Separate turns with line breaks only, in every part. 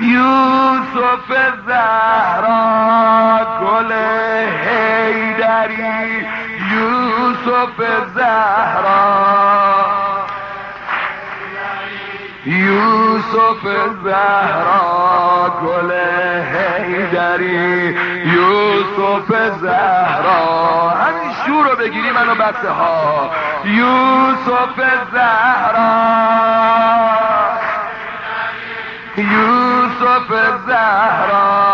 یوسف زهرا گل حیدری، یوسف زهرا، یوسف زهرا گل حیدری، یوسف زهرا. همین شور رو بگیری منو بسته ها. یوسف زهرا، یوسف زهرا،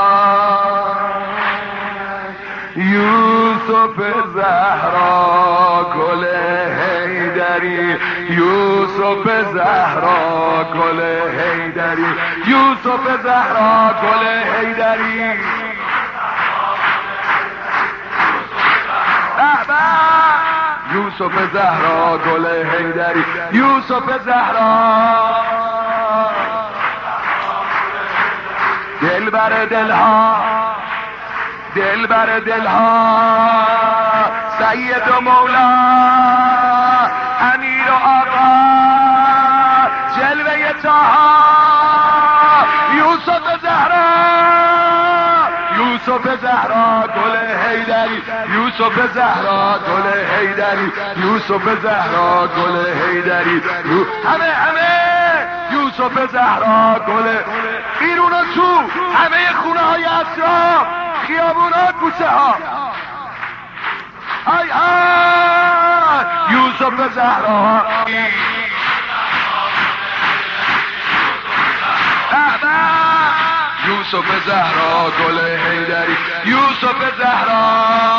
یوسف زهرا گل حیدری، یوسف زهرا گل حیدری، یوسف زهرا گل حیدری. یوسف زهرا گل حیدری، یوسف زهرا، دل بر دلها، دل بر دلها، سید و مولا، امیر و آقا، جلوه طاها، یوسف زهرا، یوسف زهرا گل حیدری، یوسف زهرا گل حیدری، یوسف زهرا گل حیدری. همه یوسف زهرا گل. بیرون و تو همه خونه های اطراف، خیابون ها، کوچه ها، ای یوسف زهرا، یوسف زهرا گل حیدری، یوسف زهرا،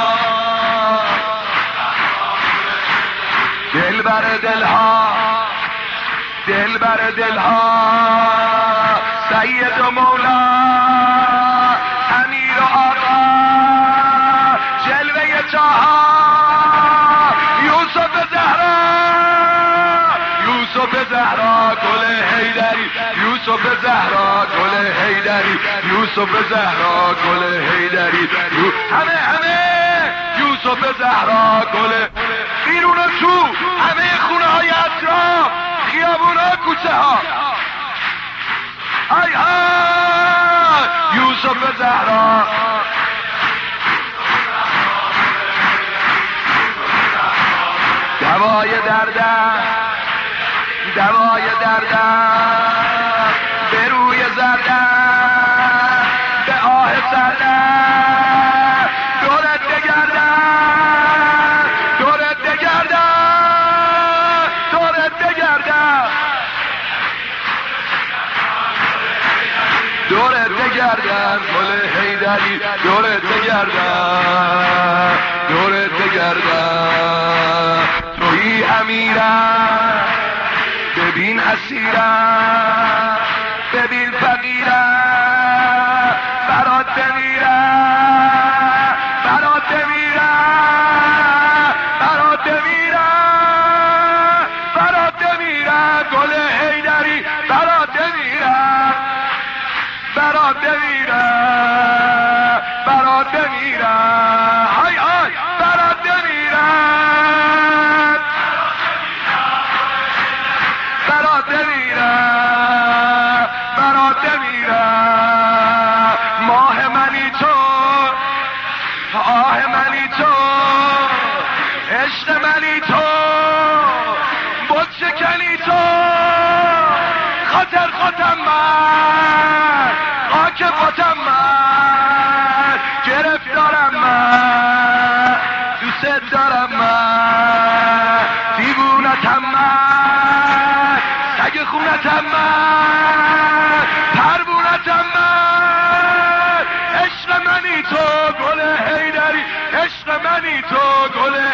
دل بر دلها، دل بر دلها، سید و مولا، امیر و آقا، جلوه طاها، یوسف زهرا، یوسف زهرا گل حیدری، یوسف زهرا گل حیدری، یوسف زهرا گل حیدری. همه یوسف زهرا گل. بیرون و تو همه خونه های اطراف، خیابون ها، کوچه ها، ای یوسف زهرا، دوای دردم، دوای دردم، به روی زردم، به آه سردم، دورت بگردم، دورت بگردم، دورت بگردم، دورت بگردم گل حیدری، دورت بگردم، دورت بگردم. تویی امیرم، ببین اسیرم، ببین فقیرم، برات بمیرم، برات بمیرم، برات بمیرم، برات بمیرم گل حیدری، برات بمیرم، برات بمیرم، برات بمیرم، های های برات بمیرم، برات بمیرم، برات بمیرم. ماه منی تو، آه منی تو، عشق منی تو، بت شکنی تو، خاطر خودم من، خاک پاتم من، گرفتارم من، دوست دارم من، دیوونتم من، سگ خونتم من، پروونتم من، عشق منی تو گل حیدری، عشق منی تو گل